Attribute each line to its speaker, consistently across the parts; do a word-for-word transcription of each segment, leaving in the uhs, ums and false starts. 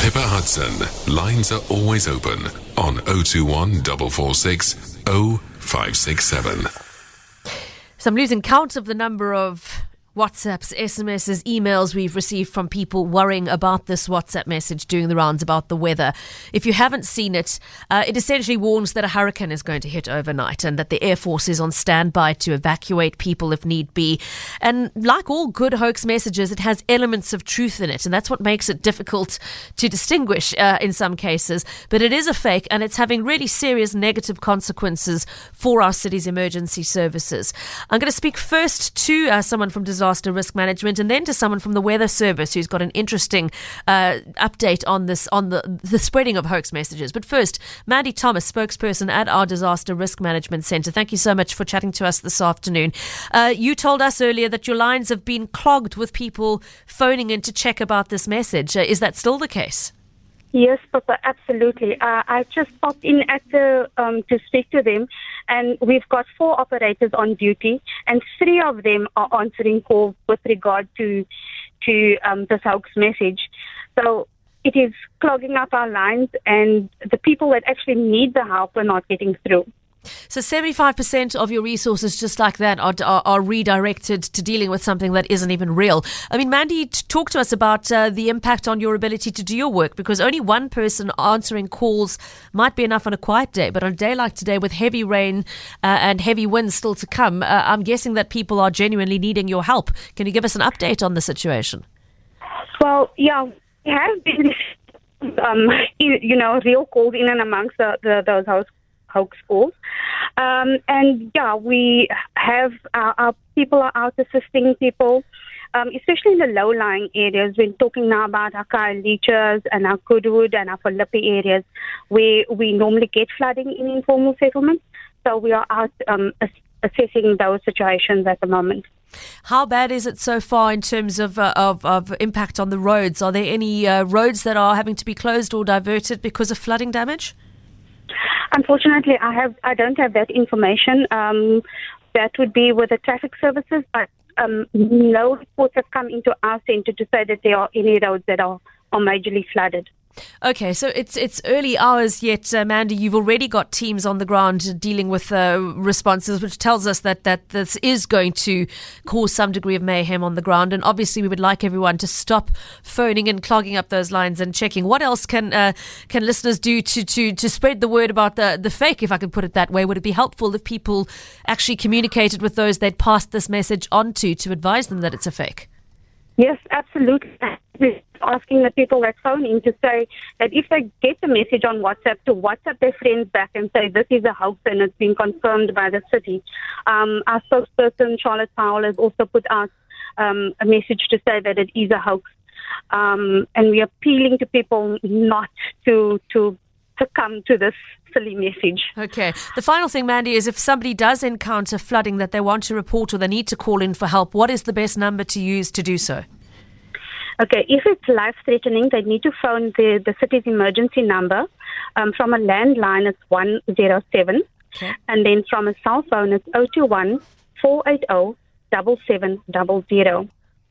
Speaker 1: Pippa Hudson. Lines are always open on oh two one, four four six, oh five six seven.
Speaker 2: So I'm losing count of the number of WhatsApps, S M Ses, emails we've received from people worrying about this WhatsApp message doing the rounds about the weather. If you haven't seen it, uh, it essentially warns that a hurricane is going to hit overnight and that the Air Force is on standby to evacuate people if need be. And like all good hoax messages, it has elements of truth in it, and that's what makes it difficult to distinguish uh, in some cases. But it is a fake, and it's having really serious negative consequences for our city's emergency services. I'm going to speak first to uh, someone from Disaster Disaster Risk Management, and then to someone from the Weather Service who's got an interesting uh, update on this, on the, the spreading of hoax messages. But first, Mandy Thomas, spokesperson at our Disaster Risk Management Centre. Thank you so much for chatting to us this afternoon. Uh, you told us earlier that your lines have been clogged with people phoning in to check about this message. Uh, is that still the case?
Speaker 3: Yes, Papa, absolutely. Uh, I've just popped in at the um, to speak to them, and we've got four operators on duty, and three of them are answering calls with regard to to um, this hoax message. So it is clogging up our lines, and the people that actually need the help are not getting through.
Speaker 2: So seventy-five percent of your resources just like that are, are, are redirected to dealing with something that isn't even real. I mean, Mandy, talk to us about uh, the impact on your ability to do your work, because only one person answering calls might be enough on a quiet day. But on a day like today with heavy rain uh, and heavy winds still to come, uh, I'm guessing that people are genuinely needing your help. Can you give us an update on the situation?
Speaker 3: Well, yeah, we have been, um, you know, real calls in and amongst the, the, those house hoax calls. Um, and yeah, we have our, our people are out assisting people, um, especially in the low-lying areas. We're talking now about our Khayelitsha and our Goodwood and our Philippi areas where we normally get flooding in informal settlements. So we are out um, ass- assessing those situations at the moment.
Speaker 2: How bad is it so far in terms of uh, of, of impact on the roads? Are there any uh, roads that are having to be closed or diverted because of flooding damage?
Speaker 3: Unfortunately, I have I don't have that information. Um, that would be with the traffic services, but um, no reports have come into our centre to say that there are any roads that are, are majorly flooded.
Speaker 2: Okay, so it's it's early hours yet, uh, Mandy. You've already got teams on the ground dealing with uh, responses, which tells us that, that this is going to cause some degree of mayhem on the ground. And obviously, we would like everyone to stop phoning and clogging up those lines and checking. What else can uh, can listeners do to, to, to spread the word about the, the fake, if I could put it that way? Would it be helpful if people actually communicated with those they'd passed this message on to to advise them that it's a fake?
Speaker 3: Yes, absolutely. We're asking the people that phone in to say that if they get the message on WhatsApp, to WhatsApp their friends back and say this is a hoax and it's been confirmed by the city. Um, our spokesperson, Charlotte Powell, has also put out um, a message to say that it is a hoax. Um, and we're appealing to people not to to succumb to this silly message.
Speaker 2: Okay. The final thing, Mandy, is if somebody does encounter flooding that they want to report or they need to call in for help, what is the best number to use to do so?
Speaker 3: Okay, if it's life-threatening, they need to phone the, the city's emergency number. Um, from a landline, it's one zero seven. Okay. And then from a cell phone, it's oh two one, four eight oh, seven seven zero zero.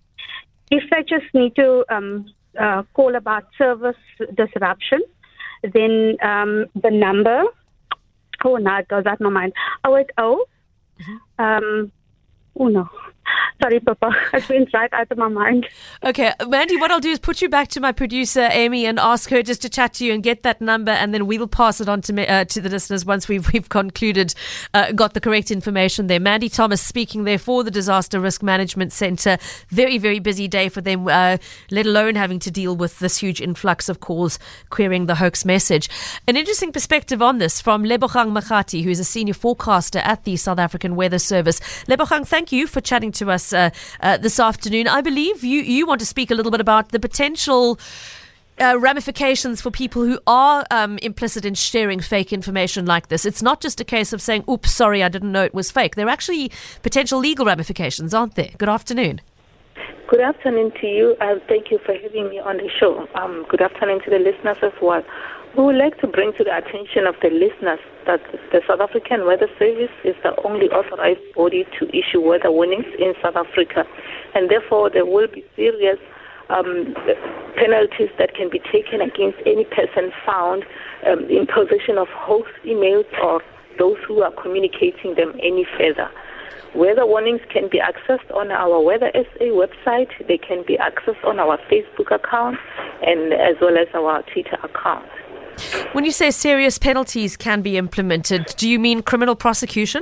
Speaker 3: If they just need to um, uh, call about service disruption, then um, the number, oh, now it goes out my mind, oh eight oh, mm-hmm. um, oh no, sorry, Papa, it went right out of my mind.
Speaker 2: Okay, Mandy, what I'll do is put you back to my producer, Amy, and ask her just to chat to you and get that number, and then we'll pass it on to me, uh, to the listeners once we've we've concluded, uh, got the correct information there. Mandy Thomas speaking there for the Disaster Risk Management Centre. Very, very busy day for them, uh, let alone having to deal with this huge influx of calls querying the hoax message. An interesting perspective on this from Lebogang Makgati, who is a senior forecaster at the South African Weather Service. Lebogang, thank you for chatting to us uh, uh, this afternoon. I believe you, you want to speak a little bit about the potential uh, ramifications for people who are um, implicit in sharing fake information like this. It's not just a case of saying, oops, sorry, I didn't know it was fake. There are actually potential legal ramifications, aren't there? Good afternoon.
Speaker 4: Good afternoon to you. Uh, thank you for having me on the show. Um, good afternoon to the listeners as well. We would like to bring to the attention of the listeners that the South African Weather Service is the only authorized body to issue weather warnings in South Africa, and therefore there will be serious um, penalties that can be taken against any person found um, in possession of hoax emails or those who are communicating them any further. Weather warnings can be accessed on our Weather S A website. They can be accessed on our Facebook account and as well as our Twitter account.
Speaker 2: When you say serious penalties can be implemented, do you mean criminal prosecution?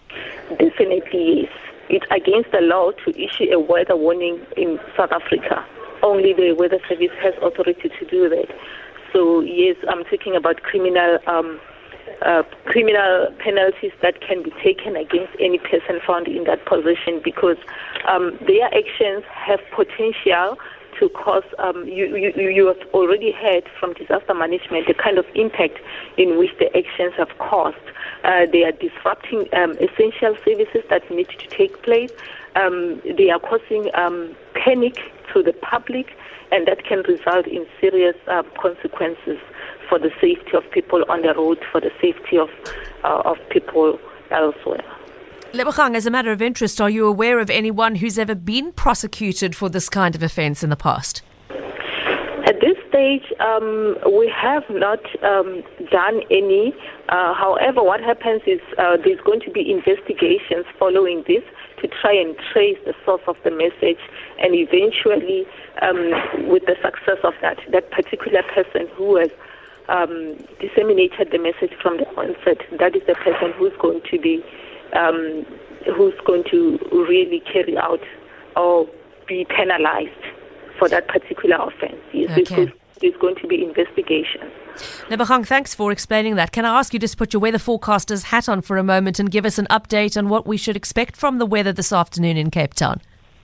Speaker 4: Definitely, yes. It's against the law to issue a weather warning in South Africa. Only the Weather Service has authority to do that. So, yes, I'm talking about criminal um, uh, criminal penalties that can be taken against any person found in that position because um, their actions have potential to cause, um, you, you, you have already heard from disaster management the kind of impact in which the actions have caused. Uh, they are disrupting um, essential services that need to take place. Um, they are causing um, panic to the public, and that can result in serious uh, consequences for the safety of people on the road, for the safety of, uh, of people elsewhere.
Speaker 2: Lebogang, as a matter of interest, are you aware of anyone who's ever been prosecuted for this kind of offence in the past?
Speaker 4: At this stage, um, we have not um, done any. Uh, however, what happens is uh, there's going to be investigations following this to try and trace the source of the message, and eventually, um, with the success of that, that particular person who has um, disseminated the message from the onset, that is the person who's going to be Um, who's going to really carry out or be penalized for that particular offense. Yes,
Speaker 2: okay.
Speaker 4: There's going to be investigation.
Speaker 2: Lebogang, thanks for explaining that. Can I ask you just to put your weather forecaster's hat on for a moment and give us an update on what we should expect from the weather this afternoon in Cape Town?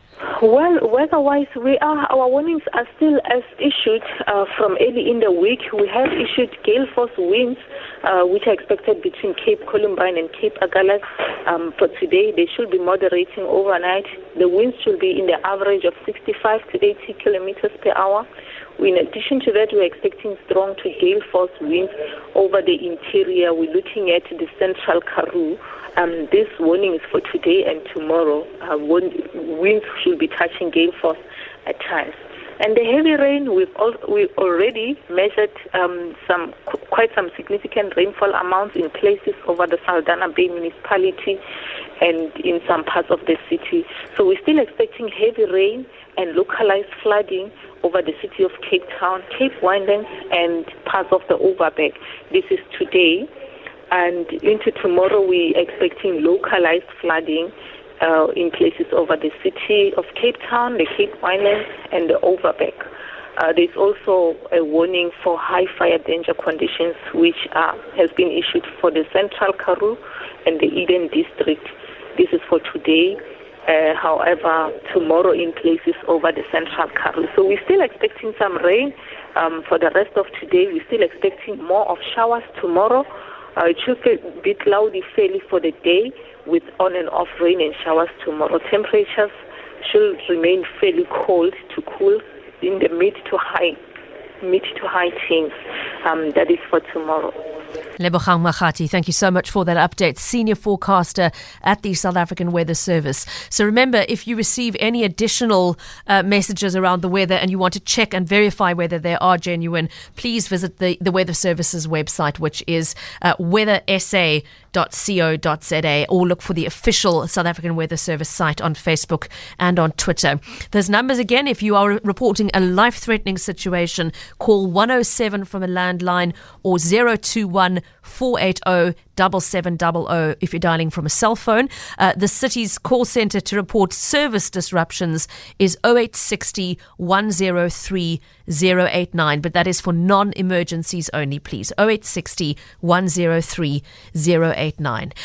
Speaker 4: Well, weather-wise, we are, our warnings are still as issued uh, from early in the week. We have issued gale force winds, uh, which are expected between Cape Columbine and Cape Agulhas. Um, for today, they should be moderating overnight. The winds should be in the average of sixty-five to eighty kilometers per hour. In addition to that, we're expecting strong to gale force winds over the interior. We're looking at the central Karoo. Um, this warning is for today and tomorrow. Uh, winds should be touching gale force at times. And the heavy rain, we've, al- we've already measured um, some qu- quite some significant rainfall amounts in places over the Saldanha Bay municipality and in some parts of the city. So we're still expecting heavy rain and localized flooding over the city of Cape Town, Cape Winelands, and parts of the Overberg. This is today. And into tomorrow, we're expecting localized flooding uh, in places over the city of Cape Town, the Cape Winelands, and the Overberg. Uh, there's also a warning for high fire danger conditions, which uh, has been issued for the Central Karoo and the Eden District. This is for today. Uh, however, tomorrow in places over the Central Karoo. So we're still expecting some rain um, for the rest of today. We're still expecting more of showers tomorrow. Uh, it should be a bit cloudy fairly for the day with on and off rain and showers tomorrow. Temperatures should remain fairly cold to cool in the mid to high, mid to high teens. Um, that is for tomorrow.
Speaker 2: Lebogang Magati, thank you so much for that update. Senior forecaster at the South African Weather Service. So remember, if you receive any additional uh, messages around the weather and you want to check and verify whether they are genuine, please visit the, the Weather Service's website, which is uh, weather s a dot co dot z a, or look for the official South African Weather Service site on Facebook and on Twitter. There's numbers again. If you are reporting a life-threatening situation, call one oh seven from a landline or zero two one four eight zero seven seven zero zero if you're dialing from a cell phone. Uh, the city's call centre to report service disruptions is oh eight six oh, one oh three, oh eight nine, but that is for non-emergencies only, please. oh eight six oh, one oh three, oh eight nine.